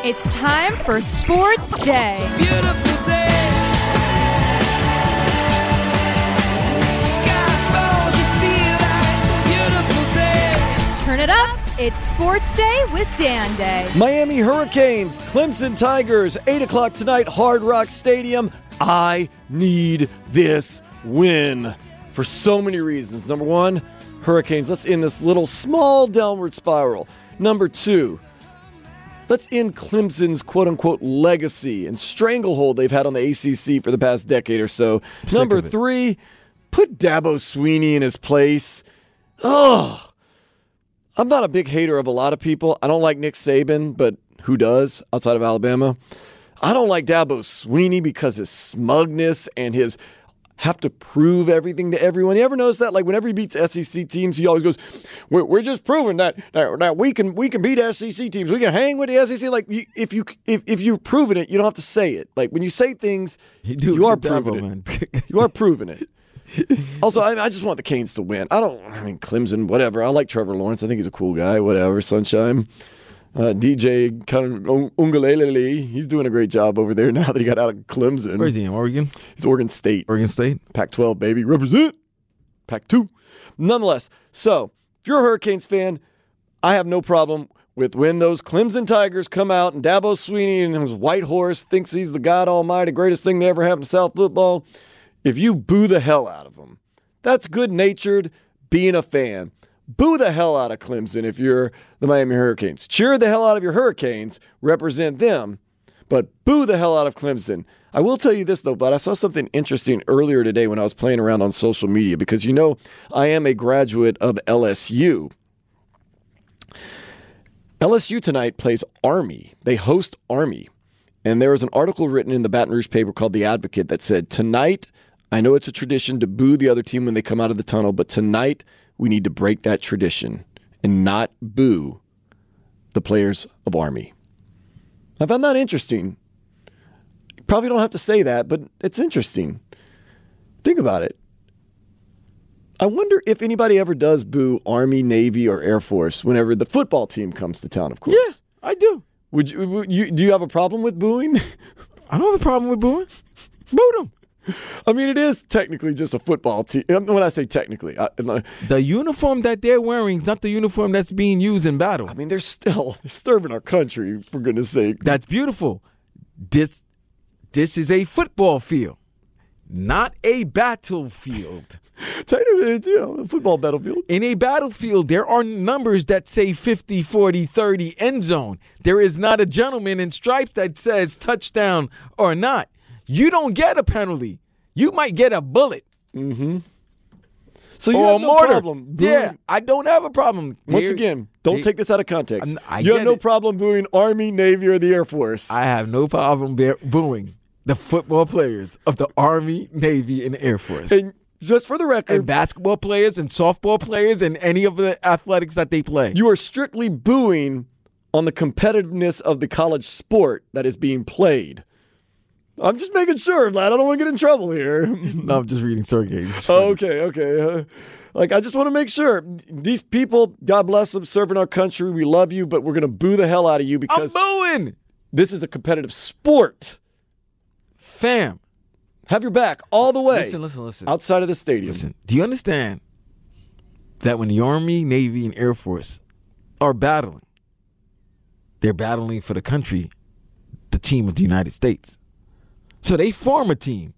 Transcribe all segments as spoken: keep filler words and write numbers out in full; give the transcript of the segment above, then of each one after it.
It's time for Sports Day. Beautiful day. Sky falls, you feel like it's a beautiful day. Turn it up. It's Sports Day with Dan Day. Miami Hurricanes, Clemson Tigers, eight o'clock tonight, Hard Rock Stadium. I need this win for so many reasons. Number one, Hurricanes, let's end this little small downward spiral. Number two, let's end Clemson's quote-unquote legacy and stranglehold they've had on the A C C for the past decade or so. Sick Number of it. three, put Dabo Swinney in his place. Ugh. I'm not a big hater of a lot of people. I don't like Nick Saban, but who does outside of Alabama? I don't like Dabo Swinney because his smugness and his have to prove everything to everyone. You ever notice that? Like whenever he beats S E C teams, he always goes, "We're, we're just proving that, that that we can we can beat S E C teams. We can hang with the S E C." Like you, if you if if you've proven it, you don't have to say it. Like when you say things, You do- you are Dabo, proving it. man. You are proving it. Also, I, I just want the Canes to win. I don't. I mean, Clemson, whatever. I like Trevor Lawrence. I think he's a cool guy. Whatever. Sunshine. Uh, D J Ungalele, he's doing a great job over there now that he got out of Clemson. Where's he in? Oregon? He's Oregon State. Oregon State? Pac twelve, baby. Represent. Pac two. Nonetheless, so if you're a Hurricanes fan, I have no problem with when those Clemson Tigers come out and Dabo Swinney and his white horse thinks he's the God Almighty, greatest thing to ever happen to South football. If you boo the hell out of them, that's good-natured being a fan. Boo the hell out of Clemson if you're the Miami Hurricanes. Cheer the hell out of your Hurricanes, represent them, but boo the hell out of Clemson. I will tell you this, though, but I saw something interesting earlier today when I was playing around on social media because, you know, I am a graduate of L S U. L S U tonight plays Army. They host Army. And there was an article written in the Baton Rouge paper called The Advocate that said, tonight, I know it's a tradition to boo the other team when they come out of the tunnel, but tonight we need to break that tradition and not boo the players of Army. I found that interesting. You probably don't have to say that, but it's interesting. Think about it. I wonder if anybody ever does boo Army, Navy, or Air Force whenever the football team comes to town, of course. Yeah, I do. Would you, would you, do you have a problem with booing? I don't have a problem with booing. Boo them. I mean, it is technically just a football team. When I say technically, I, The uniform that they're wearing is not the uniform that's being used in battle. I mean, they're still they're serving our country, for goodness sake. That's beautiful. This, this is a football field, not a battlefield. Technically, it's, you know, a football battlefield. In a battlefield, there are numbers that say fifty, forty, thirty, end zone. There is not a gentleman in stripes that says touchdown or not. You don't get a penalty. You might get a bullet Mm-hmm. So you or have a no mortar. problem booing. Yeah, I don't have a problem. Once Here- again, don't here- take this out of context. I'm- I you have get no it. problem booing Army, Navy, or the Air Force. I have no problem bear- booing the football players of the Army, Navy, and Air Force. and just for the record, And basketball players and softball players and any of the athletics that they play. you are strictly booing on the competitiveness of the college sport that is being played. I'm just making sure, lad. I don't want to get in trouble here. No, I'm just reading Sergey. It's funny. Okay, okay. Uh, like, I just want to make sure. These people, God bless them, serving our country. We love you, but we're going to boo the hell out of you I'm because booing. this is a competitive sport. Fam. Have your back all the way Listen, listen, listen. outside of the stadium. Listen, do you understand that when the Army, Navy, and Air Force are battling, they're battling for the country, the team of the United States. So they form a team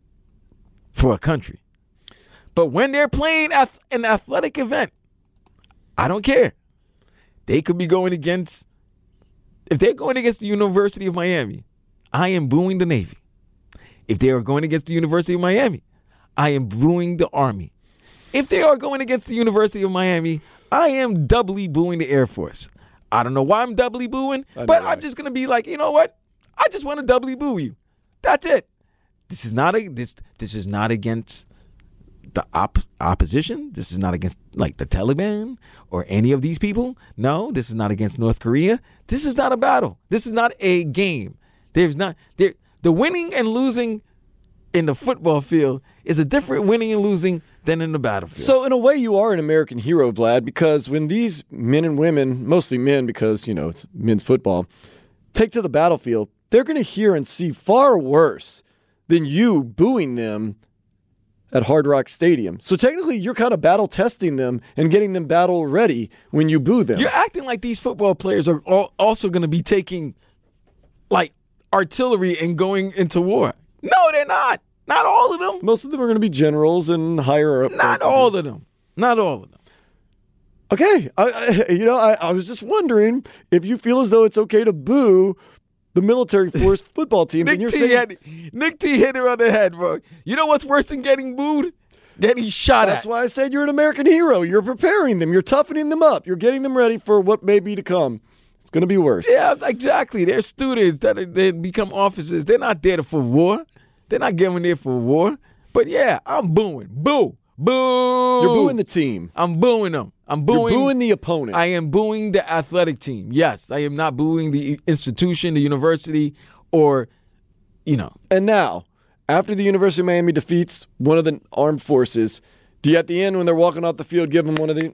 for a country. But when they're playing ath- an athletic event, I don't care. They could be going against, if they're going against the University of Miami, I am booing the Navy. If they are going against the University of Miami, I am booing the Army. If they are going against the University of Miami, I am doubly booing the Air Force. I don't know why I'm doubly booing, I know but why. I'm just going to be like, you know what? I just want to doubly boo you. That's it. This is not a this this is not against the op- opposition. This is not against like the Taliban or any of these people. No, this is not against North Korea. This is not a battle. This is not a game. There's not there the winning and losing in the football field is a different winning and losing than in the battlefield. So in a way, you are an American hero, Vlad, because when these men and women, mostly men because, you know, it's men's football, take to the battlefield, they're going to hear and see far worse than you booing them at Hard Rock Stadium. So technically, you're kind of battle testing them and getting them battle ready when you boo them. You're acting like these football players are all also going to be taking, like, artillery and going into war. No, they're not. Not all of them. Most of them are going to be generals and higher up. Not all of them. Not all of them. Okay. I, I, you know, I, I was just wondering if you feel as though it's okay to boo the military force football teams. Nick, and you're T saying, had, Nick T hit her on the head, bro. You know what's worse than getting booed? Getting shot That's at. why I said you're an American hero. You're preparing them. You're toughening them up. You're getting them ready for what may be to come. It's going to be worse. Yeah, exactly. They're students that are, they become officers. They're not there for war. They're not going there for war. But yeah, I'm booing. Boo. Boo. You're booing the team. I'm booing them. I'm booing. You're booing the opponent. I am booing the athletic team. Yes, I am not booing the institution, the university, or, you know. And now, after the University of Miami defeats one of the armed forces, do you at the end when they're walking off the field give them one of the...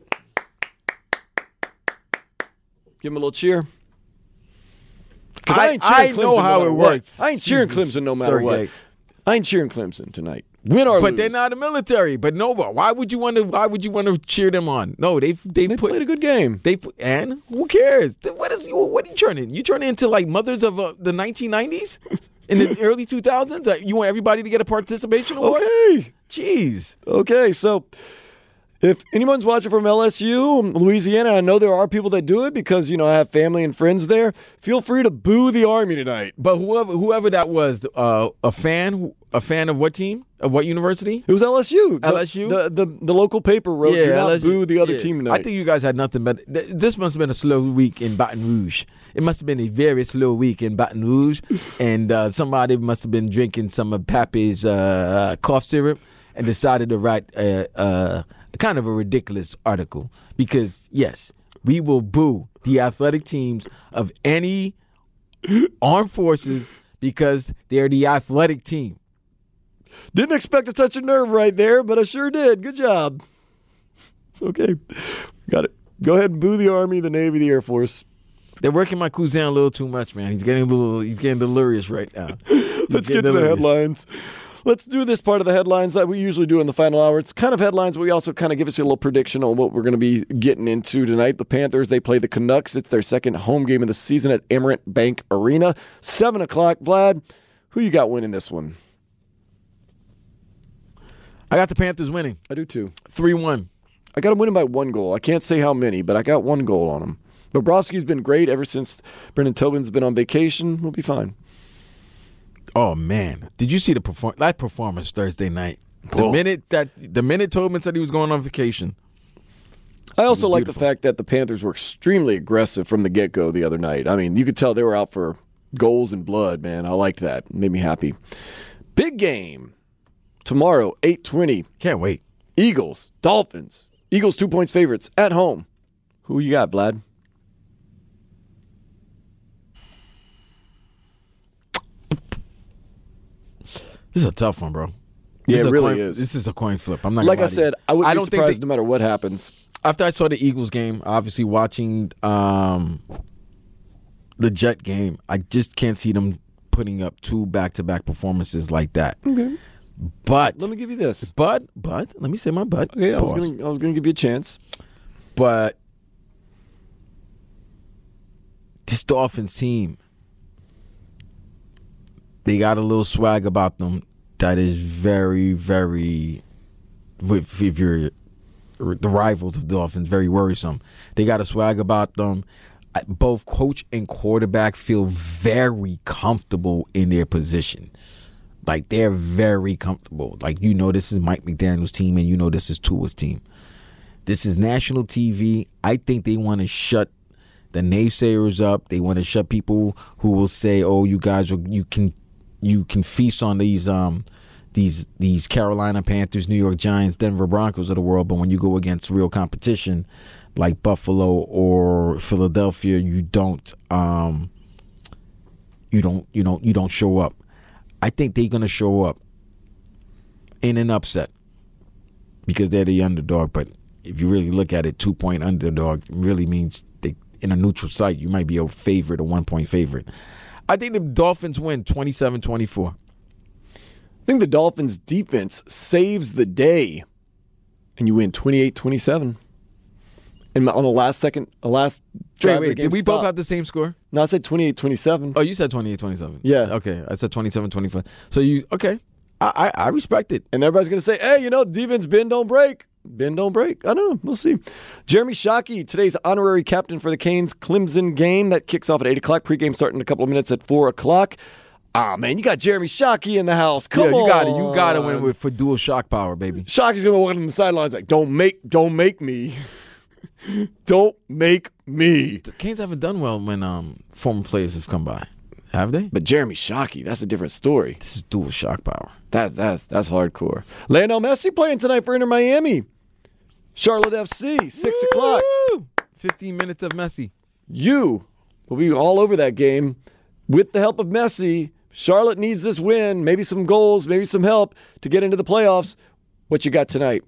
Give them a little cheer? Because I, I, ain't cheering I Clemson know no how matter it what. works. I ain't cheering Jesus. Clemson no matter Sorry, what. Jake. I ain't cheering Clemson tonight. Win or But lose. they're not a military. But no, why would you want to? Why would you want to cheer them on? No, they they, They put played a good game. they put, and who cares? What is what are you turning? You turn into like mothers of uh, the nineteen nineties in the early two thousands. Uh, you want everybody to get a participation award? Okay. Jeez. Okay, so if anyone's watching from L S U, Louisiana, I know there are people that do it because, you know, I have family and friends there. Feel free to boo the Army tonight. But whoever whoever that was, uh, a fan, a fan of what team, of what university? It was L S U. The- L S U? The, the, the local paper wrote, do not L S U. boo the other Yeah. team tonight. I think you guys had nothing but th- this must have been a slow week in Baton Rouge. It must have been a very slow week in Baton Rouge, and uh, somebody must have been drinking some of Pappy's uh, cough syrup and decided to write a, a kind of a ridiculous article. Because yes, we will boo the athletic teams of any armed forces because they're the athletic team. Didn't expect to touch a nerve right there, but I sure did. Good job. Okay. Got it. Go ahead and boo the Army, the Navy, the Air Force. They're working my cousin a little too much, man. He's getting a little, he's getting delirious right now. He's Let's getting get to the delirious. headlines. Let's do this part of the headlines that we usually do in the final hour. It's kind of headlines, but we also kind of give us a little prediction on what we're going to be getting into tonight. The Panthers, they play the Canucks. It's their second home game of the season at Emirates Bank Arena. seven o'clock. Vlad, who you got winning this one? I got the Panthers winning I do too. three one. I got them winning by one goal. I can't say how many, but I got one goal on them. Bobrovsky's been great ever since Brendan Tobin's been on vacation. We'll be fine. Oh man, did you see the perform that performance Thursday night? The Whoa. minute that the minute Tobin said he was going on vacation. I also like the beautiful. fact that the Panthers were extremely aggressive from the get-go the other night. I mean, you could tell they were out for goals and blood, man. I liked that. It made me happy. Big game tomorrow, eight twenty. Can't wait. Eagles, Dolphins. Eagles two points favorites at home. Who you got, Vlad? This is a tough one, bro. Yeah, This it a really coin- is. This is a coin flip. I'm not Like gonna I lie to you. said, I wouldn't I be don't think surprised they- no matter what happens. After I saw the Eagles game, obviously watching um, the Jet game, I just can't see them putting up two back-to-back performances like that. Okay. But, Let me give you this. but, but, let me say my but. Okay, I was Pause. gonna I was gonna give you a chance. But this Dolphins team, they got a little swag about them that is very, very, if if you're the rivals of the Dolphins, very worrisome. They got a swag about them. Both coach and quarterback feel very comfortable in their position. Like, they're very comfortable. Like, you know this is Mike McDaniel's team, and you know this is Tua's team. This is national T V. I think they want to shut the naysayers up. They want to shut people who will say, "Oh, you guys, are, you can, you can feast on these, um, these, these Carolina Panthers, New York Giants, Denver Broncos of the world." But when you go against real competition like Buffalo or Philadelphia, you don't, um, you don't, you don't, you don't show up. I think they're gonna show up in an upset because they're the underdog. But if you really look at it, two point underdog really means they in a neutral site, you might be a favorite, a one-point favorite. I think the Dolphins win twenty-seven twenty-four. I think the Dolphins' defense saves the day, and you win twenty-eight twenty-seven. And on the last second, the last drive Wait, of the wait, game did we stopped. both have the same score? No, I said twenty-eight twenty-seven. Oh, you said twenty-eight twenty-seven. Yeah. Okay, I said twenty-seven twenty-five. So you, okay. I, I, I respect it. And everybody's going to say, hey, you know, defense bend, don't break. Bend, don't break. I don't know. We'll see. Jeremy Shockey, today's honorary captain for the Canes Clemson game. That kicks off at eight o'clock. Pre-game starting in a couple of minutes at four o'clock. Ah, man, you got Jeremy Shockey in the house. Come yeah, you on. got it. You got to win with for dual shock power, baby. Shockey's going to walk on the sidelines like, don't make, don't make me. Don't make me. The Canes haven't done well when um former players have come by, have they? But Jeremy Shockey, that's a different story. This is dual shock power. That, that's that's hardcore. Lionel Messi playing tonight for Inter Miami. Charlotte F C, six o'clock. Woo! fifteen minutes of Messi. You will be all over that game with the help of Messi. Charlotte needs this win, maybe some goals, maybe some help to get into the playoffs. What you got tonight?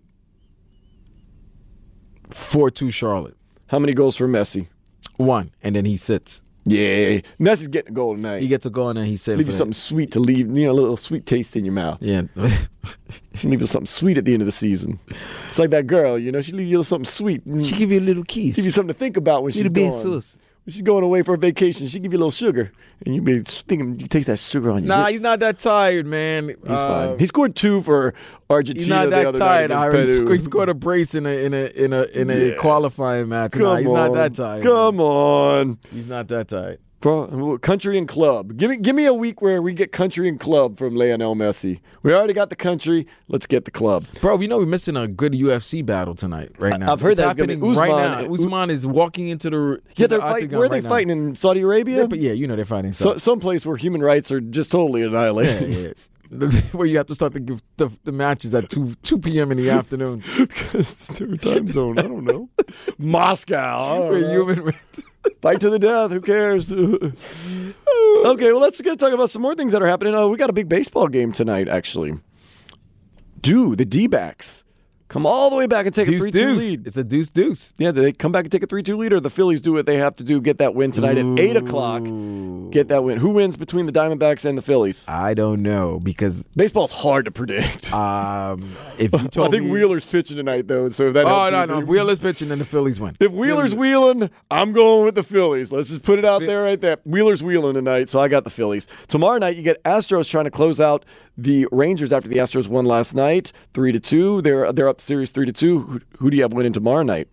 four two Charlotte. How many goals for Messi? One, and then he sits. Yeah, Messi's getting a goal tonight. He gets a goal, and then he sits. Leave you something sweet to leave, you know, a little sweet taste in your mouth. Yeah. Leave you something sweet at the end of the season. It's like that girl, you know, she leave you something sweet. She give you a little kiss. Give you something to think about when she's Little bit of gone. sauce. When she's going away for a vacation, she give you a little sugar, and you be thinking you taste that sugar on your Nah, lips. he's not that tired, man. He's Uh, fine. He scored two for Argentina. He's not the that other tired. night I against he, sc- Peru. he scored a brace in a in a in a in a Yeah. qualifying match. Come Nah, he's on. not that tired. Come on. He's not that tired. Bro, country and club. Give me, give me a week where we get country and club from Lionel Messi. We already got the country. Let's get the club. Bro, we know we're missing a good U F C battle tonight, right now. I've heard It's that's gonna be happening right Usman. now. Usman is walking into the to Yeah, the they're fighting. octagon Where are they right now. fighting in Saudi Arabia? They're- yeah, you know they're fighting. So, So, someplace where human rights are just totally yeah, annihilated. yeah. Where you have to start the the, the matches at two two p.m. in the afternoon. Because it's their time zone. I don't know. Moscow. I don't Where know. human rights. Fight to the death. Who cares? Okay, well, let's get talk about some more things that are happening. Oh, we got a big baseball game tonight, actually. Dude, the D-backs come all the way back and take a Deuce three two deuce. lead. It's a deuce deuce. Yeah, they come back and take a three two lead, or the Phillies do what they have to do, get that win tonight at eight o'clock. Get that win. Who wins between the Diamondbacks and the Phillies? I don't know because Baseball's hard to predict. um, if you I told think me, Wheeler's pitching tonight, though, so if that Oh helps no you. no, Wheeler's pitching and the Phillies win. If Wheeler's wheeling, I'm going with the Phillies. Let's just put it out there right there. Wheeler's wheeling tonight, so I got the Phillies. Tomorrow night, you get Astros trying to close out the Rangers after the Astros won last night, three to two. They're they're up series three to two. Who, who do you have winning tomorrow night?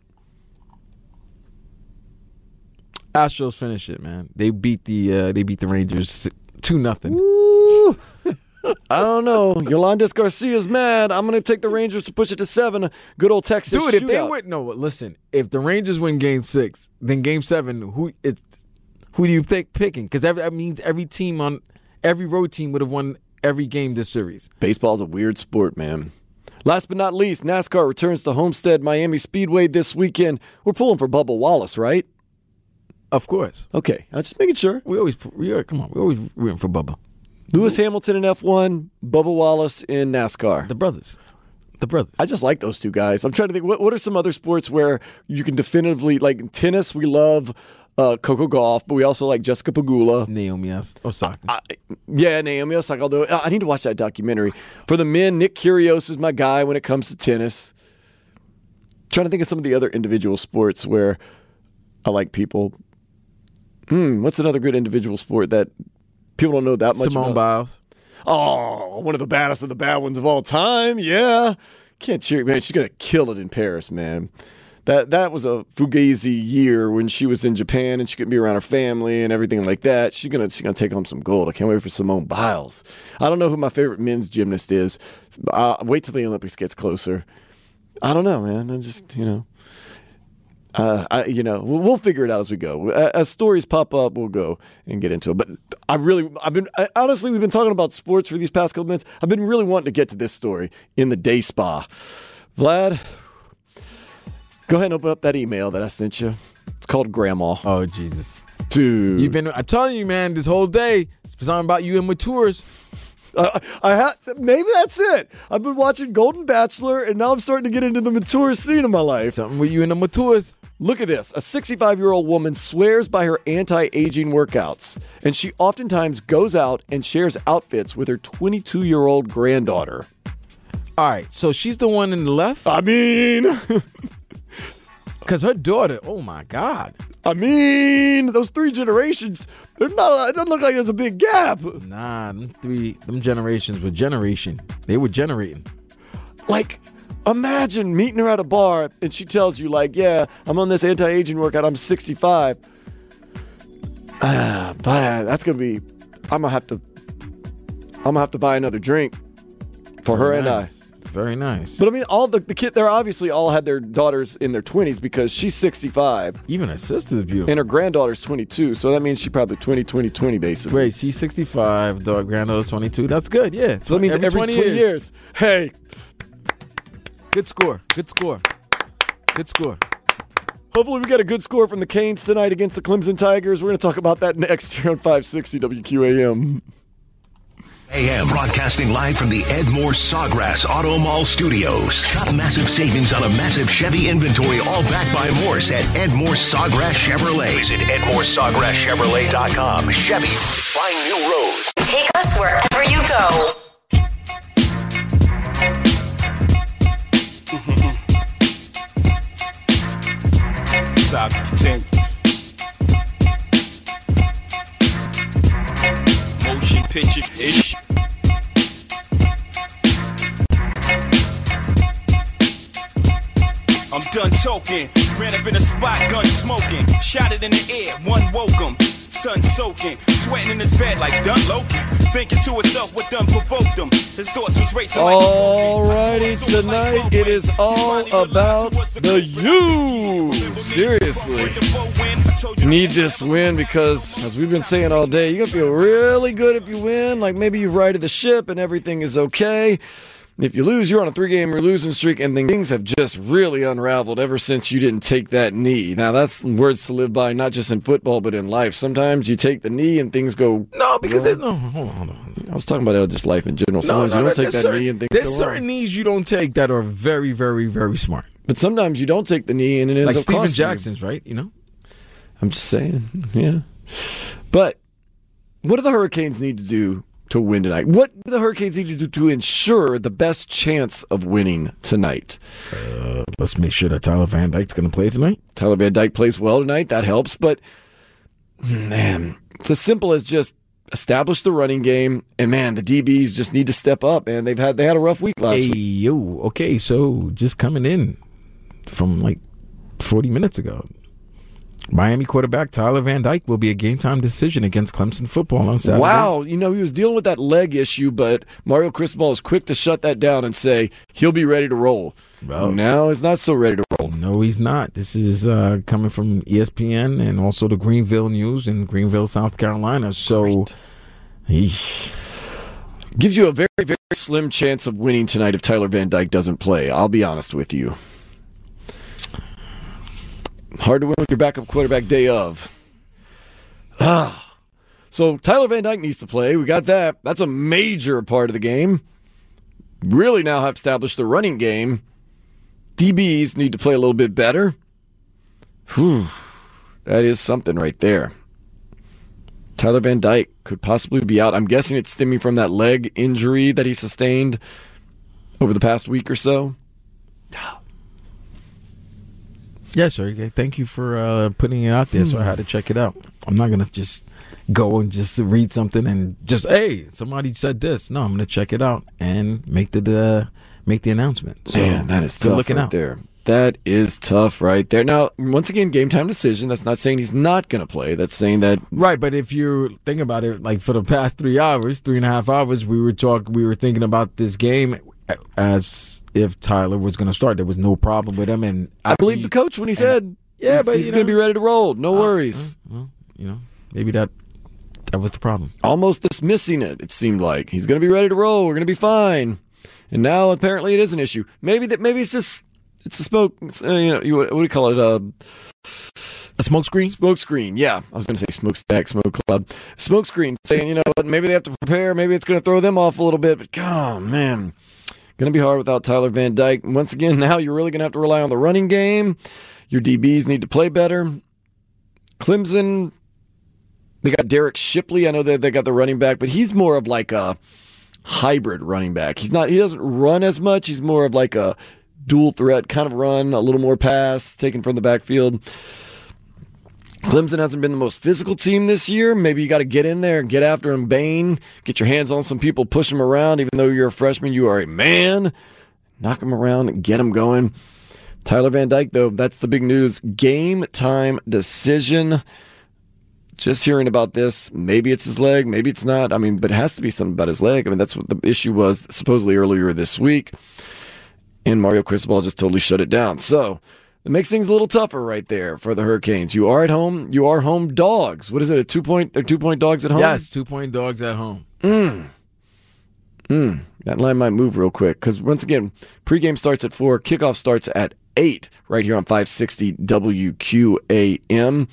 Astros finish it, man. They beat the uh, they beat the Rangers two nothing. Woo. I don't know. Yolandis Garcia's mad. I'm going to take the Rangers to push it to seven. Good old Texas Dude, if they shootout. win, no, listen. If the Rangers win Game Six, then Game Seven, who it's who do you think picking? Because that means every team on every road team would have won every game this series. Baseball's a weird sport, man. Last but not least, NASCAR returns to Homestead Miami Speedway this weekend. We're pulling for Bubba Wallace, right? Of course, Okay, I'm just making sure. we always we are, come on. We always rooting for Bubba. Lewis Hamilton in F one, Bubba Wallace in NASCAR. The brothers, the brothers. I just like those two guys. I'm trying to think, what, what are some other sports where you can definitively, like in tennis, we love uh, Coco Gauff, but we also like Jessica Pegula. Naomi Os- Osaka. I, yeah, Naomi Osaka, although I need to watch that documentary. For the men, Nick Kyrgios is my guy when it comes to tennis. Trying to think of some of the other individual sports where I like people. Hmm, what's another good individual sport that people don't know that much Simone about? Biles. Oh, one of the baddest of the bad ones of all time. Yeah. Can't cheer. Man, she's going to kill it in Paris, man. That that was a fugazi year when she was in Japan and she couldn't be around her family and everything like that. She's going to she's gonna take home some gold. I can't wait for Simone Biles. I don't know who my favorite men's gymnast is. Uh, wait till the Olympics gets closer. I don't know, man. I just, you know. Uh, I, you know, we'll, we'll figure it out as we go. As stories pop up, we'll go and get into it. But I really, I've been, I, honestly, we've been talking about sports for these past couple minutes. I've been really wanting to get to this story in the day spa. Vlad, go ahead and open up that email that I sent you. It's called Grandma. Oh Jesus, Dude. you've been. I'm telling you, man. This whole day, it's been talking about you and with tours. I, I ha- maybe that's it. I've been watching Golden Bachelor, and now I'm starting to get into the mature scene of my life. Something with you in the matures. Look at this. A sixty-five-year-old woman swears by her anti-aging workouts, and she oftentimes goes out and shares outfits with her twenty-two-year-old granddaughter. All right, so she's the one in the left? I mean... Because her daughter, oh, my God. I mean, those three generations, they're not. It doesn't look like there's a big gap. Nah, them three, them generations were generation. They were generating. Like, imagine meeting her at a bar and she tells you, like, yeah, I'm on this anti-aging workout. I'm sixty-five. Ah, but that's gonna be. I'm gonna have to. I'm gonna have to buy another drink for her and I. Very nice. But I mean, all the the kid, they're obviously all had their daughters in their twenties because she's sixty-five. Even her sister's beautiful. And her granddaughter's twenty-two, so that means she probably twenty, twenty, twenty basically. Wait, she's sixty-five, dog granddaughter twenty-two. That's good, yeah. So that means every, every twenty, twenty years. years. Hey. Good score. Good score. Good score. Hopefully we get a good score from the Canes tonight against the Clemson Tigers. We're going to talk about that next here on five sixty W Q A M. A M broadcasting live from the Edmore Sawgrass Auto Mall Studios. Shop massive savings on a massive Chevy inventory, all backed by Morse at Edmore Sawgrass Chevrolet. Visit Edmore Sawgrass Chevrolet dot com. Chevy, find new roads. Take us wherever you go. Saga continues. Motion picture ish. I'm done talking. Ran up in a spot, gun smoking. Shot it in the air, one woke him. Sun soaking, sweating in his bed like done Loki. Thinking to himself what done provoked him. His thoughts was racing like Alrighty, tonight it is all about the U. Seriously. You need this win because, as we've been saying all day, you're going to feel really good if you win. Like maybe you've righted the ship and everything is okay. If you lose, you're on a three-game losing streak, and then things have just really unraveled ever since you didn't take that knee. Now, that's words to live by, not just in football, but in life. Sometimes you take the knee and things go... No, because... It, no, hold on, hold on. I was talking about just life in general. Sometimes no, no, you don't take that certain, knee and things There's go certain wrong. knees you don't take that are very, very, very smart. But sometimes you don't take the knee and it ends like up Steven costing Jackson's, you. Right? You know? I'm just saying. Yeah. But what do the Hurricanes need to do to win tonight? What do the Hurricanes need to do to ensure the best chance of winning tonight? Uh, let's make sure that Tyler Van Dyke's going to play tonight. Tyler Van Dyke plays well tonight. That helps. But, man, it's as simple as just establish the running game. And, man, the D Bs just need to step up. And they've had they had a rough week last hey, week. Yo, okay, so just coming in from like forty minutes ago. Miami quarterback Tyler Van Dyke will be a game-time decision against Clemson football on Saturday. Wow. You know, he was dealing with that leg issue, but Mario Cristobal is quick to shut that down and say he'll be ready to roll. Well, now he's not so ready to roll. No, he's not. This is uh, coming from E S P N and also the Greenville News in Greenville, South Carolina. So he gives you a very, very slim chance of winning tonight if Tyler Van Dyke doesn't play. I'll be honest with you. Hard to win with your backup quarterback day of. Ah. So Tyler Van Dyke needs to play. We got that. That's a major part of the game. Really now have established the running game. D Bs need to play a little bit better. Whew. That is something right there. Tyler Van Dyke could possibly be out. I'm guessing it's stemming from that leg injury that he sustained over the past week or so. Yes, sir. Thank you for uh, putting it out there so I had to check it out. I'm not going to just go and just read something and just, hey, somebody said this. No, I'm going to check it out and make the uh, make the announcement. So, man, that is tough looking right out there. That is tough right there. Now, once again, game time decision. That's not saying he's not going to play. That's saying that... Right, but if you think about it, like for the past three hours, three and a half hours, we were talking, we were thinking about this game as if Tyler was going to start. There was no problem with him. And I believe he, the coach when he said, yeah, he's, but he's going to be ready to roll. No uh, worries. Uh, well, you know, maybe that that was the problem. Almost dismissing it, it seemed like. He's going to be ready to roll. We're going to be fine. And now apparently it is an issue. Maybe that. Maybe it's just... It's a smoke, uh, you know, you, what do you call it? Uh, A smoke screen? Smoke screen, yeah. I was going to say smokestack, smoke club. Smoke screen, saying, you know what, maybe they have to prepare. Maybe it's going to throw them off a little bit. But, oh, man, going to be hard without Tyler Van Dyke. Once again, now you're really going to have to rely on the running game. Your D Bs need to play better. Clemson, they got Derek Shipley. I know that they got the running back, but he's more of like a hybrid running back. He's not. He doesn't run as much. He's more of like a dual threat kind of run, a little more pass taken from the backfield. Clemson hasn't been the most physical team this year. Maybe you got to get in there and get after him, Bane. Get your hands on some people, push them around. Even though you're a freshman, you are a man. Knock them around and get them going. Tyler Van Dyke, though, that's the big news. Game time decision. Just hearing about this, maybe it's his leg, maybe it's not. I mean, but it has to be something about his leg. I mean, that's what the issue was supposedly earlier this week. And Mario Cristobal just totally shut it down. So it makes things a little tougher right there for the Hurricanes. You are at home. You are home dogs. What is it? A two point? They're two point dogs at home. Yes, two point dogs at home. Mm. Mm. That line might move real quick because once again, pregame starts at four. Kickoff starts at eight. Right here on five sixty W Q A M.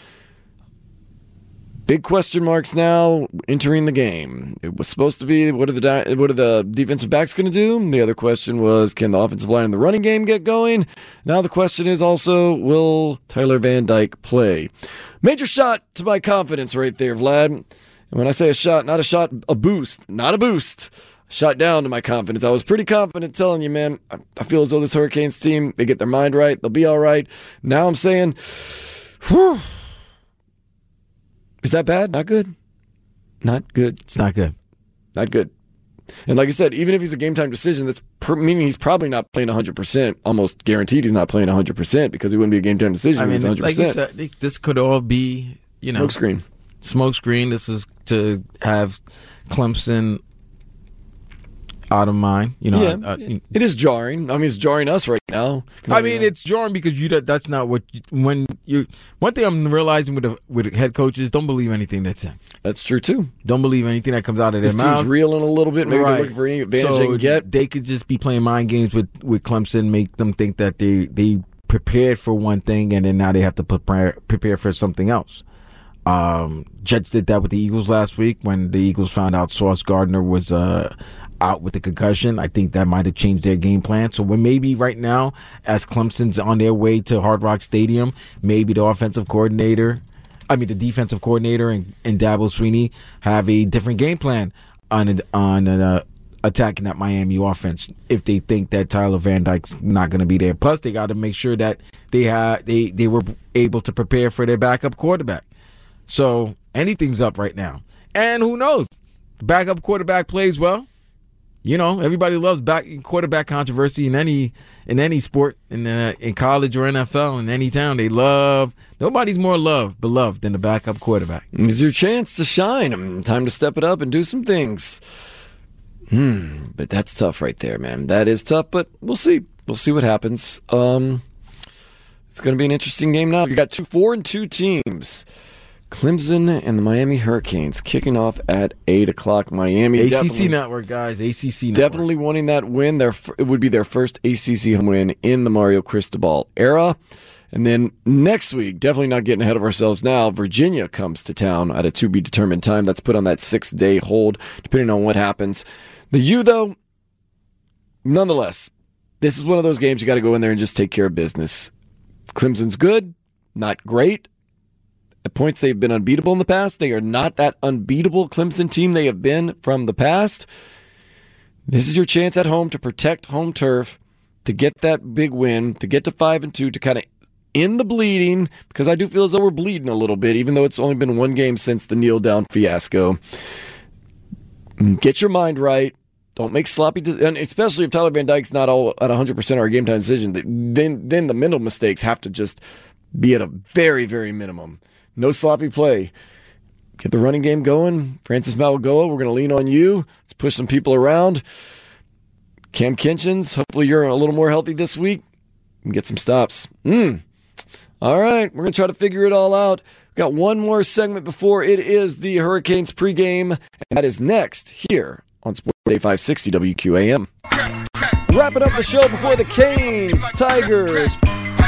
Big question marks now entering the game. It was supposed to be, what are the what are the defensive backs going to do? The other question was, can the offensive line and the running game get going? Now the question is also, will Tyler Van Dyke play? Major shot to my confidence right there, Vlad. And when I say a shot, not a shot, a boost. Not a boost. Shot down to my confidence. I was pretty confident telling you, man, I feel as though this Hurricanes team, they get their mind right. They'll be all right. Now I'm saying, whew. Is that bad? Not good? Not good. It's not good. Not good. And like I said, even if he's a game-time decision, that's per- meaning he's probably not playing one hundred percent. Almost guaranteed he's not playing one hundred percent because he wouldn't be a game-time decision I mean, if he's one hundred percent. Like you said, this could all be, you know. Smoke screen. Smoke screen. This is to have Clemson out of mind. You know, yeah, uh, it is jarring. I mean, it's jarring us right now. I mean, it's jarring because you that's not what you, when you. One thing I'm realizing with the, with head coaches, don't believe anything that's said. That's true too. Don't believe anything that comes out of their this mouth. Team's reeling a little bit. Maybe right. they're looking for any advantage so they can get. They could just be playing mind games with, with Clemson, make them think that they they prepared for one thing and then now they have to prepare prepare for something else. Um, Jets did that with the Eagles last week when the Eagles found out Sauce Gardner was uh, out with the concussion. I think that might have changed their game plan. So when maybe right now, as Clemson's on their way to Hard Rock Stadium, maybe the offensive coordinator, I mean the defensive coordinator and, and Dabo Swinney have a different game plan on on uh, attacking that Miami offense if they think that Tyler Van Dyke's not going to be there. Plus, they got to make sure that they had they they were able to prepare for their backup quarterback. So anything's up right now. And who knows? The backup quarterback plays well. You know, everybody loves back quarterback controversy in any in any sport, in uh, in college or N F L, in any town. They love, nobody's more loved, beloved than the backup quarterback. It's your chance to shine. Time to step it up and do some things. Hmm, but that's tough right there, man. That is tough, but we'll see. We'll see what happens. Um, it's going to be an interesting game now. You got two four and two teams. Clemson and the Miami Hurricanes kicking off at eight o'clock. Miami. A C C Network, guys. A C C Network. Definitely wanting that win. Their, it would be their first A C C home win in the Mario Cristobal era. And then next week, definitely not getting ahead of ourselves now, Virginia comes to town at a to-be-determined time. That's put on that six-day hold, depending on what happens. The U, though, nonetheless, this is one of those games you got to go in there and just take care of business. Clemson's good, not great. At points, they've been unbeatable in the past. They are not that unbeatable Clemson team they have been from the past. This is your chance at home to protect home turf, to get that big win, to get to five and two, to kind of end the bleeding, because I do feel as though we're bleeding a little bit, even though it's only been one game since the kneel down fiasco. Get your mind right. Don't make sloppy, de- and especially if Tyler Van Dyke's not all at one hundred percent of our game time decision, then then the mental mistakes have to just be at a very, very minimum. No sloppy play. Get the running game going. Francis Mauigoa, we're going to lean on you. Let's push some people around. Cam Kinchins, hopefully you're a little more healthy this week and get some stops. Mm. All right, we're going to try to figure it all out. We've got one more segment before it is the Hurricanes pregame, and that is next here on Sports Day five sixty W Q A M. Wrapping up the show before the Canes, Tigers,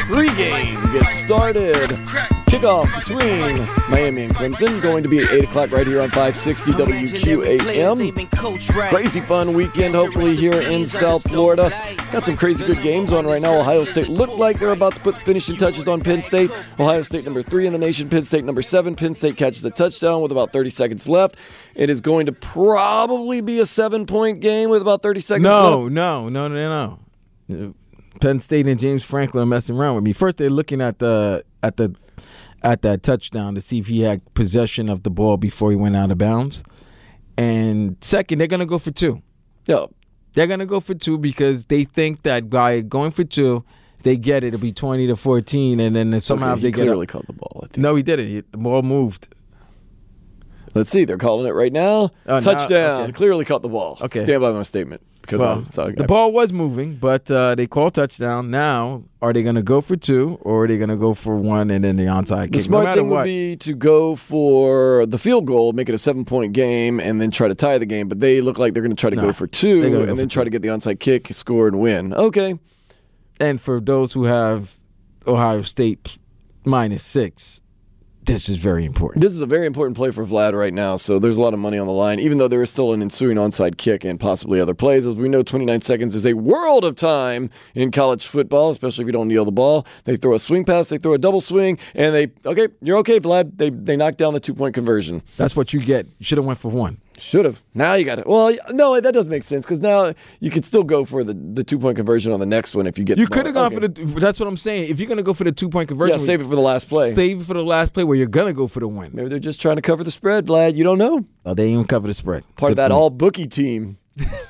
pregame gets started. Kickoff between Miami and Clemson going to be at eight o'clock right here on five sixty W Q A M. Crazy fun weekend, hopefully, here in South Florida. Got some crazy good games on right now. Ohio State look like they're about to put the finishing touches on Penn State. Ohio State number three in the nation, Penn State number seven. Penn State catches a touchdown with about thirty seconds left. It is going to probably be a seven-point game with about thirty seconds no, left. No, no, no, no, no. Penn State and James Franklin are messing around with me. First, they're looking at the at the at that touchdown to see if he had possession of the ball before he went out of bounds. And second, they're going to go for two. Yeah. They're going to go for two because they think that by going for two, they get it. It'll be twenty to fourteen, and then somehow okay, they he get clearly up. caught the ball. I think. No, he didn't. He, the ball moved. Let's see. They're calling it right now. Oh, touchdown. now, okay. Clearly caught the ball. Okay. Stand by my statement. Because Well, I was talking. the ball was moving, but uh, they call touchdown. Now, are they going to go for two, or are they going to go for one and then the onside kick? The smart no matter thing what. would be to go for the field goal, make it a seven-point game, and then try to tie the game. But they look like they're going to try to Nah, go for two they're gonna and go then for try two. to get the onside kick, score, and win. Okay. And for those who have Ohio State minus six, this is very important. This is a very important play for Vlad right now, so there's a lot of money on the line, even though there is still an ensuing onside kick and possibly other plays. As we know, twenty-nine seconds is a world of time in college football, especially if you don't kneel the ball. They throw a swing pass, they throw a double swing, and they, okay, you're okay, Vlad. They they knock down the two-point conversion. That's what you get. You should have went for one. Should have. Now you got it. Well, no, that does make sense because now you could still go for the, the two-point conversion on the next one if you get You the could have ball. gone Okay. for the. That's what I'm saying. If you're going to go for the two-point conversion, Yeah, save it for the last play. Save it for the last play where you're going to go for the win. Maybe they're just trying to cover the spread, Vlad. You don't know. Oh, they even cover the spread. Part of Good that for them. all-bookie team.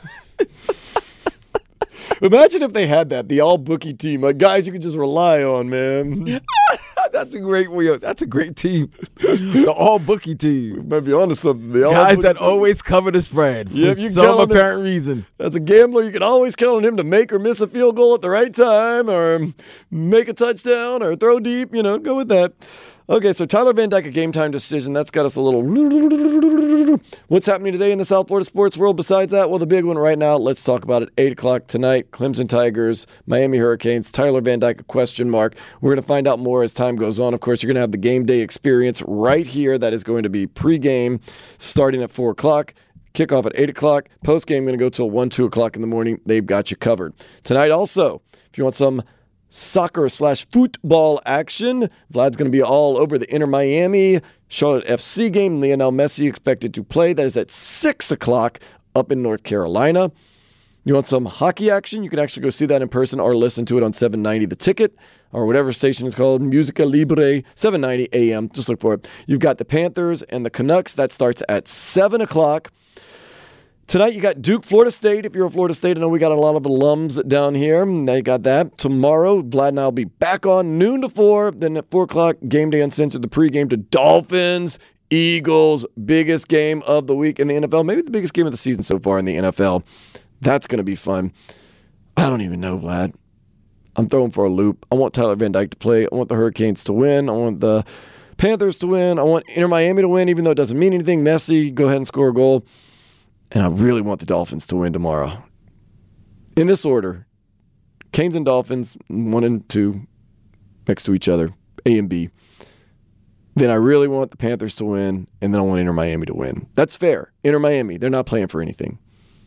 Imagine if they had that, the all-bookie team. Like, guys you could just rely on, man. That's a great way. That's a great team. The all bookie team. Might be onto something. The Guys all-bookie that team. always cover the spread Yeah, for if you some count them- apparent reason. As a gambler, you can always count on him to make or miss a field goal at the right time or make a touchdown or throw deep. You know, go with that. Okay, so Tyler Van Dyke, a game time decision. That's got us a little. What's happening today in the South Florida sports world besides that? Well, the big one right now, let's talk about it. eight o'clock tonight, Clemson Tigers, Miami Hurricanes, Tyler Van Dyke, a question mark. We're going to find out more as time goes on. Of course, you're going to have the game day experience right here. That is going to be pregame starting at four o'clock. Kickoff at eight o'clock. Postgame going to go till one, two o'clock in the morning. They've got you covered. Tonight also, if you want some soccer slash football action, Vlad's going to be all over the Inter Miami Charlotte F C game. Lionel Messi expected to play. That is at six o'clock up in North Carolina. You want some hockey action? You can actually go see that in person or listen to it on seven ninety The Ticket or whatever station is called, Musica Libre, seven ninety A M. Just look for it. You've got the Panthers and the Canucks. That starts at seven o'clock. Tonight, you got Duke, Florida State. If you're a Florida State, I know we got a lot of alums down here. They got that. Tomorrow, Vlad and I will be back on noon to four. Then at four o'clock, Game Day Uncensored, the pregame to Dolphins, Eagles. Biggest game of the week in the N F L. Maybe the biggest game of the season so far in the N F L. That's going to be fun. I don't even know, Vlad. I'm throwing for a loop. I want Tyler Van Dyke to play. I want the Hurricanes to win. I want the Panthers to win. I want Inter Miami to win, even though it doesn't mean anything. Messi, go ahead and score a goal. And I really want the Dolphins to win tomorrow. In this order, Canes and Dolphins, one and two, next to each other, A and B. Then I really want the Panthers to win, and then I want Inter Miami to win. That's fair. Inter Miami, they're not playing for anything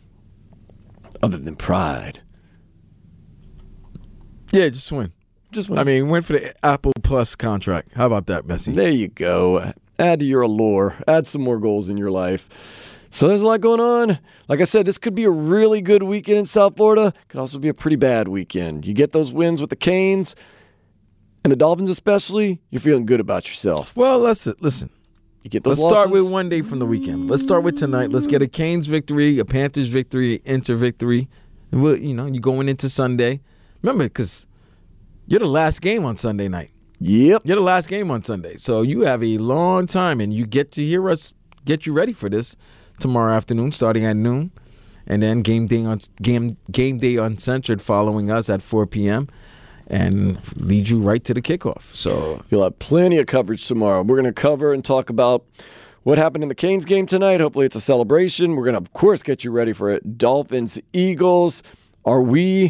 other than pride. Yeah, just win. Just win. I mean, win for the Apple Plus contract. How about that, Messi? There you go. Add to your allure. Add some more goals in your life. So there's a lot going on. Like I said, this could be a really good weekend in South Florida. Could also be a pretty bad weekend. You get those wins with the Canes and the Dolphins especially, you're feeling good about yourself. Well, let's listen. You get those Let's start losses. with one day from the weekend. Let's start with tonight. Let's get a Canes victory, a Panthers victory, Inter victory. And we'll, you know, you're going into Sunday. Remember, because you're the last game on Sunday night. Yep. You're the last game on Sunday. So you have a long time, and you get to hear us get you ready for this tomorrow afternoon, starting at noon, and then game day on game game day uncensored following us at four p.m. and lead you right to the kickoff. So You'll have plenty of coverage tomorrow. We're going to cover and talk about what happened in the Canes game tonight. Hopefully it's a celebration. We're going to, of course, get you ready for it. Dolphins, Eagles. Are we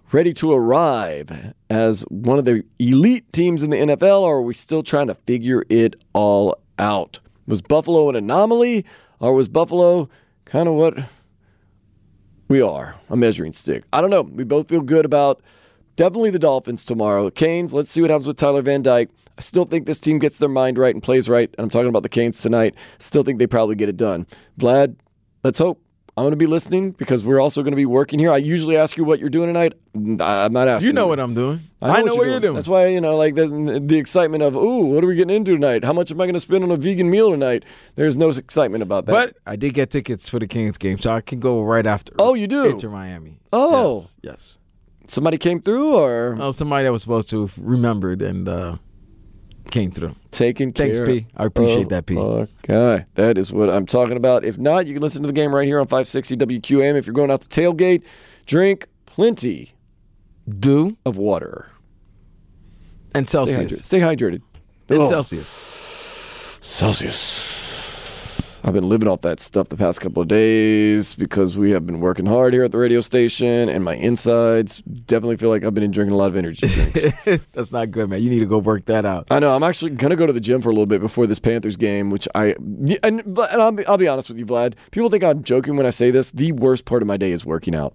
ready to arrive as one of the elite teams in the N F L, or are we still trying to figure it all out? Was Buffalo an anomaly, or was Buffalo kind of what we are, a measuring stick? I don't know. We both feel good about definitely the Dolphins tomorrow. Canes, let's see what happens with Tyler Van Dyke. I still think this team gets their mind right and plays right, and I'm talking about the Canes tonight. Still think they probably get it done. Vlad, let's hope. I'm going to be listening because we're also going to be working here. I usually ask you what you're doing tonight. I'm not asking. You know you. what I'm doing. I know, I know what, what you're, you're doing. doing. That's why, you know, like the, the excitement of, ooh, what are we getting into tonight? How much am I going to spend on a vegan meal tonight? There's no excitement about that. But I did get tickets for the Kings game, so I can go right after. Oh, you do? Enter Miami. Oh. Yes. yes. Somebody came through, or? Oh, somebody that was supposed to have remembered and uh, came through. Taking care. Thanks, P. I appreciate that, P. Okay. That is what I'm talking about. If not, you can listen to the game right here on five sixty W Q A M. If you're going out to tailgate, drink plenty Do of water. And Stay Celsius. hydrated. Stay hydrated. And Oh. Celsius. Celsius. I've been living off that stuff the past couple of days because we have been working hard here at the radio station, and my insides definitely feel like I've been drinking a lot of energy drinks. That's not good, man. You need to go work that out. I know. I'm actually going to go to the gym for a little bit before this Panthers game, which I – and, and I'll, be, I'll be honest with you, Vlad. People think I'm joking when I say this. The worst part of my day is working out.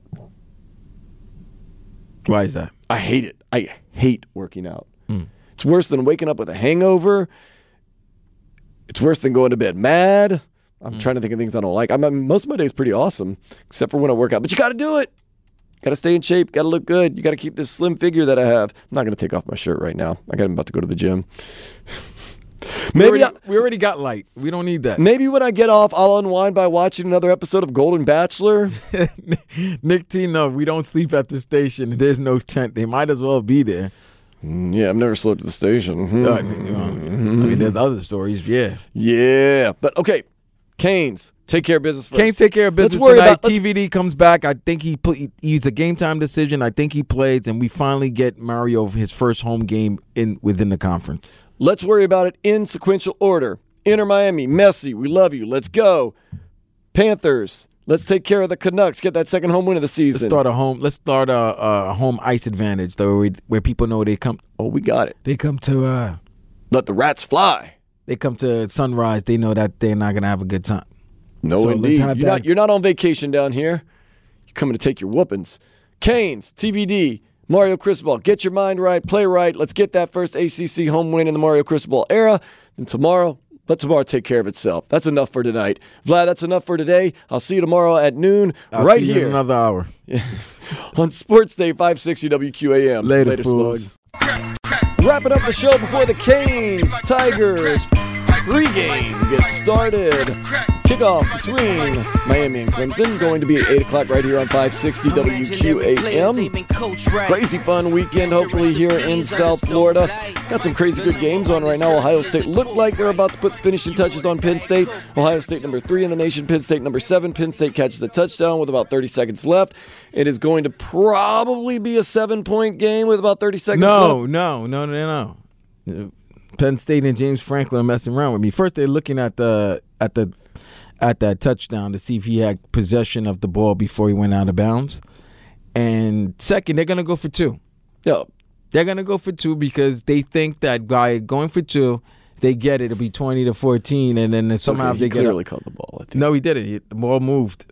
Why is that? I hate it. I hate working out. Mm. It's worse than waking up with a hangover. It's worse than going to bed mad. I'm mm. trying to think of things I don't like. I mean, most of my day is pretty awesome, except for when I work out. But you got to do it. Got to stay in shape. Got to look good. You got to keep this slim figure that I have. I'm not going to take off my shirt right now. I got. I'm about to go to the gym. Maybe we already, we already got light. We don't need that. Maybe when I get off, I'll unwind by watching another episode of Golden Bachelor. Nick T, no, we don't sleep at the station. There's no tent. They might as well be there. Yeah, I've never slept at the station. Uh, I mean, there's other stories, yeah. Yeah, but okay. Canes, take care of business first. Canes take care of business let's worry tonight. About, T V D comes back. I think he put, he's a game time decision. I think he plays, and we finally get Mario his first home game in within the conference. Let's worry about it in sequential order. Inter Miami, Messi, we love you. Let's go. Panthers, let's take care of the Canucks. Get that second home win of the season. Let's start a home. Let's start a, a home ice advantage, though, where, where people know they come. Oh, we got it. They come to. Uh, Let the rats fly. They come to Sunrise. They know that they're not gonna have a good time. No, so indeed. You're that. not, you're not on vacation down here. You're coming to take your whoopings. Canes, T V D, Mario Cristobal. Get your mind right. Play right. Let's get that first A C C home win in the Mario Cristobal era. And tomorrow, let tomorrow take care of itself. That's enough for tonight. Vlad, that's enough for today. I'll see you tomorrow at noon I'll right see you here. in another hour. On Sports Day five sixty W Q A M. Later, Later fools. Wrapping up the show before the Canes Tigers pregame gets started. Kickoff between Miami and Clemson going to be at eight o'clock right here on five sixty W Q A M. Crazy fun weekend, hopefully, here in South Florida. Got some crazy good games on right now. Ohio State look like they're about to put the finishing touches on Penn State. Ohio State number three in the nation, Penn State number seven. Penn State catches a touchdown with about thirty seconds left. It is going to probably be a seven-point game with about thirty seconds no, left. No, no, no, no. Penn State and James Franklin are messing around with me. First, they're looking at the at the at that touchdown to see if he had possession of the ball before he went out of bounds. And second, they're gonna go for two. Yeah, they're gonna go for two because they think that by going for two, they get it. It'll be twenty to fourteen, and then somehow okay, they he get clearly up. caught the ball. I think. No, he didn't. He, the ball moved.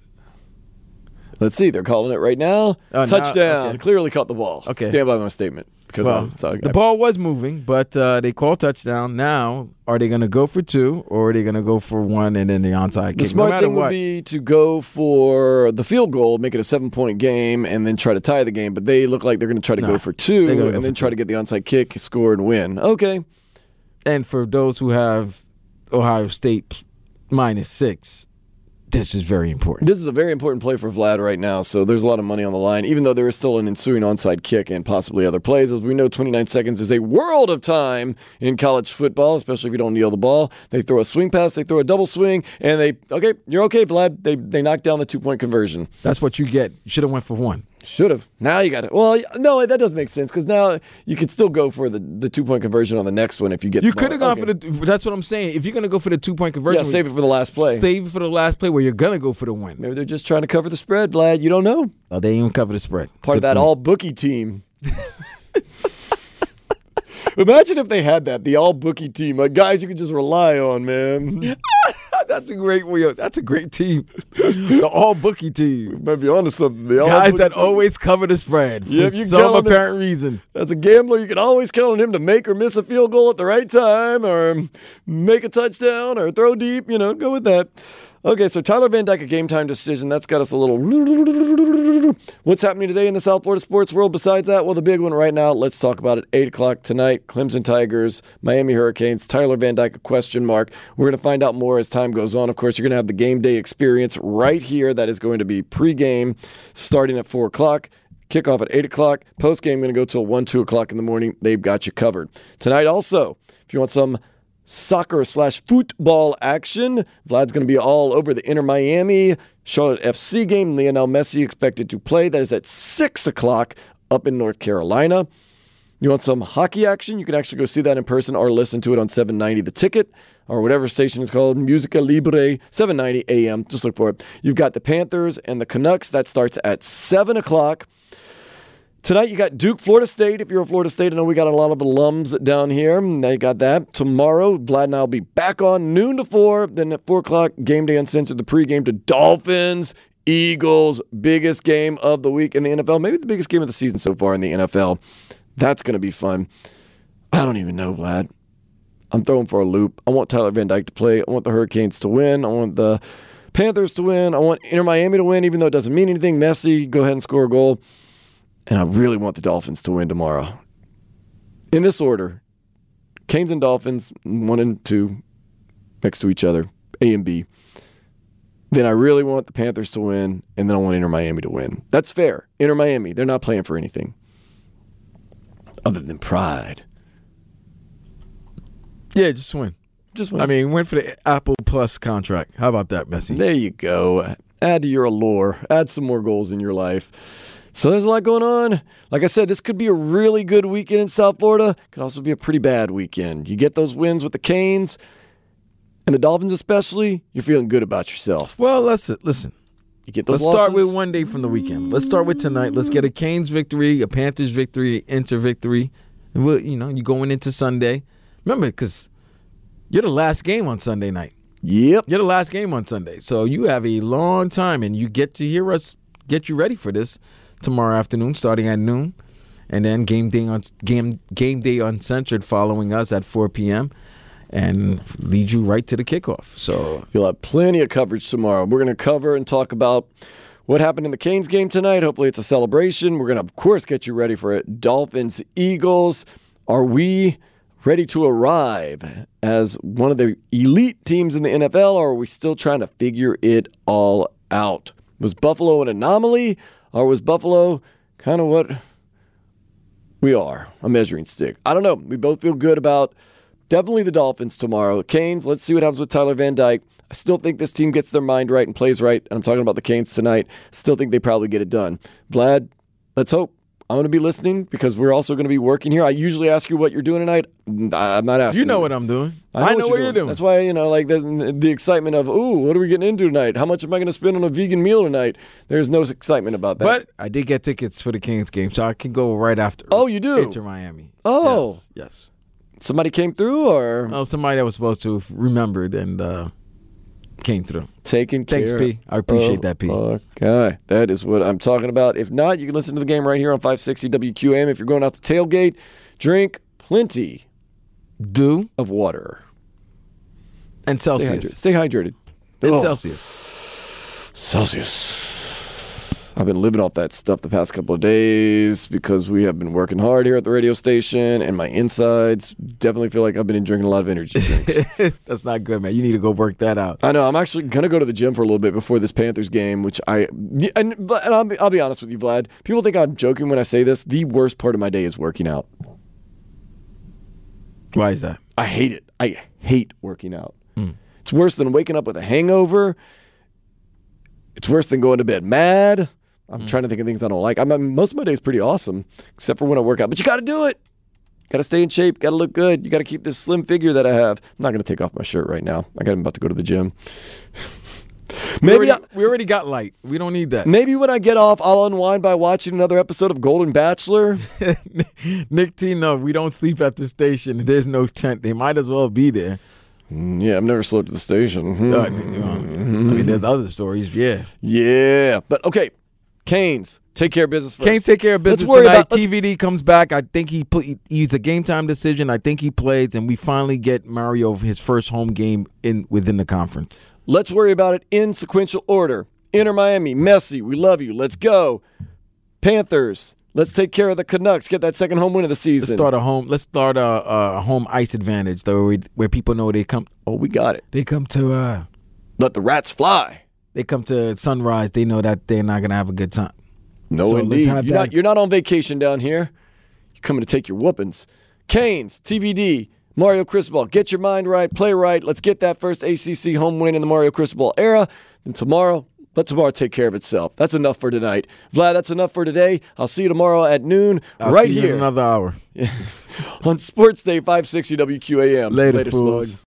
Let's see. They're calling it right now. Oh, Touchdown. now, okay. Clearly caught the ball. Okay. Stand by my statement. Because well, I was talking, the ball was moving, but uh, they call touchdown. Now, are they going to go for two, or are they going to go for one and then the onside kick? The smart no matter thing what. would be to go for the field goal, make it a seven-point game, and then try to tie the game. But they look like they're going to try to nah, go for two and and then try to get the onside kick, score, and win. Okay. And for those who have Ohio State minus six, this is very important. This is a very important play for Vlad right now, so there's a lot of money on the line, even though there is still an ensuing onside kick and possibly other plays. As we know, twenty-nine seconds is a world of time in college football, especially if you don't kneel the ball. They throw a swing pass, they throw a double swing, and they, okay, you're okay, Vlad. They they knock down the two-point conversion. That's what you get. You should have went for one. Should have. Now you got it. Well, no, that does make sense because now you could still go for the, the two point conversion on the next one if you get. You the could have ball. gone Okay. for the. That's what I'm saying. If you're gonna go for the two point conversion, Yeah, save it for the last play. Save it for the last play where you're gonna go for the win. Maybe they're just trying to cover the spread, Vlad. You don't know. Oh, they even cover the spread. Part of Good that for all bookie team. Imagine if they had that, the all bookie team, like guys you could just rely on, man. you. That's a great way. That's a great team. The all bookie team. Might be onto something. The all Guys bookie that team. always cover the spread Yeah, for if you some count on the- apparent reason. As a gambler, you can always count on him to make or miss a field goal at the right time, or make a touchdown, or throw deep. You know, go with that. Okay, so Tyler Van Dyke, a game time decision. That's got us a little. What's happening today in the South Florida sports world besides that? Well, the big one right now, let's talk about it. eight o'clock tonight, Clemson Tigers, Miami Hurricanes, Tyler Van Dyke, a question mark. We're going to find out more as time goes on. Of course, you're going to have the game day experience right here. That is going to be pregame starting at four o'clock. Kickoff at eight o'clock. Postgame going to go till one, two o'clock in the morning. They've got you covered. Tonight also, if you want some soccer slash football action, Vlad's going to be all over the Inter Miami Charlotte F C game. Lionel Messi expected to play. That is at six o'clock up in North Carolina. You want some hockey action? You can actually go see that in person or listen to it on seven ninety The Ticket or whatever station is called, Musica Libre, seven ninety A M. Just look for it. You've got the Panthers and the Canucks. That starts at seven o'clock. Tonight, you got Duke, Florida State. If you're a Florida State, I know we got a lot of alums down here. They got that. Tomorrow, Vlad and I will be back on noon to four. Then at four o'clock, Game Day Uncensored, the pregame to Dolphins, Eagles. Biggest game of the week in the N F L. Maybe the biggest game of the season so far in the N F L. That's going to be fun. I don't even know, Vlad. I'm throwing for a loop. I want Tyler Van Dyke to play. I want the Hurricanes to win. I want the Panthers to win. I want Inter Miami to win, even though it doesn't mean anything. Messi, go ahead and score a goal. And I really want the Dolphins to win tomorrow. In this order, Canes and Dolphins, one and two, next to each other, A and B. Then I really want the Panthers to win, and then I want Inter Miami to win. That's fair. Inter Miami, they're not playing for anything other than pride. Yeah, just win. Just win. I mean, win for the Apple Plus contract. How about that, Messi? There you go. Add to your allure. Add some more goals in your life. So there's a lot going on. Like I said, this could be a really good weekend in South Florida. Could also be a pretty bad weekend. You get those wins with the Canes and the Dolphins especially, you're feeling good about yourself. Well, let's listen. You get those Let's start losses. with one day from the weekend. Let's start with tonight. Let's get a Canes victory, a Panthers victory, Inter victory. And we'll, you know, you're going into Sunday. Remember, because you're the last game on Sunday night. Yep. You're the last game on Sunday. So you have a long time, and you get to hear us get you ready for this tomorrow afternoon, starting at noon, and then game day on game game day uncensored following us at four p.m. and lead you right to the kickoff. So You'll have plenty of coverage tomorrow. We're going to cover and talk about what happened in the Canes game tonight. Hopefully it's a celebration. We're going to, of course, get you ready for it. Dolphins, Eagles. Are we ready to arrive as one of the elite teams in the N F L, or are we still trying to figure it all out? Was Buffalo an anomaly, or was Buffalo kind of what we are, a measuring stick? I don't know. We both feel good about definitely the Dolphins tomorrow. The Canes, let's see what happens with Tyler Van Dyke. I still think this team gets their mind right and plays right, and I'm talking about the Canes tonight. Still think they probably get it done. Vlad, let's hope. I'm going to be listening because we're also going to be working here. I usually ask you what you're doing tonight. I'm not asking. you know what I'm doing. I know, what you're doing. That's why, you know, like the, the excitement of, ooh, what are we getting into tonight? How much am I going to spend on a vegan meal tonight? There's no excitement about that. But I did get tickets for the Canes game, so I can go right after. Oh, you do? Inter Miami. Oh. Yes. yes. Somebody came through, or Oh, somebody that was supposed to have remembered and uh, came through. taken care Thanks, P. I appreciate that, P. Okay. That is what I'm talking about. If not, you can listen to the game right here on five sixty W Q A M. If you're going out to tailgate, drink plenty Do of water. and Stay hydrated. Celsius. Stay hydrated. And Oh. Celsius. Celsius. I've been living off that stuff the past couple of days because we have been working hard here at the radio station, and my insides definitely feel like I've been drinking a lot of energy drinks. That's not good, man. You need to go work that out. I know. I'm actually going to go to the gym for a little bit before this Panthers game, which I and, and I'll, be, I'll be honest with you, Vlad. People think I'm joking when I say this. The worst part of my day is working out. Why is that? I hate it. I hate working out. Mm. It's worse than waking up with a hangover. It's worse than going to bed mad. I'm mm. trying to think of things I don't like. I mean, most of my day is pretty awesome, except for when I work out. But you got to do it. Got to stay in shape. Got to look good. You got to keep this slim figure that I have. I'm not going to take off my shirt right now. I got I'm about to go to the gym. Maybe we already, we already got light. We don't need that. Maybe when I get off, I'll unwind by watching another episode of Golden Bachelor. Nick T, no, we don't sleep at the station. There's no tent. They might as well be there. Yeah, I've never slept at the station. Uh, I mean, there's other stories, yeah. Yeah, but okay, Canes, take care of business first. Canes take care of business tonight. About, T V D comes back. I think he play, he's a game time decision. I think he plays, and we finally get Mario his first home game in within the conference. Let's worry about it in sequential order. Inter Miami, Messi, we love you. Let's go. Panthers, let's take care of the Canucks. Get that second home win of the season. Let's start a home. Let's start a, a home ice advantage, though, where, where people know they come. Oh, we got it. They come to. Uh, Let the rats fly. They come to Sunrise. They know that they're not gonna have a good time. No, so indeed. You're not, you're not on vacation down here. You're coming to take your whoopings. Canes, T V D. Mario Cristobal, get your mind right, play right. Let's get that first A C C home win in the Mario Cristobal era. And tomorrow, let tomorrow take care of itself. That's enough for tonight. Vlad, that's enough for today. I'll see you tomorrow at noon, I'll right see here. You in another hour. on Sports Day five sixty W Q A M. Later, Later fools. Slug.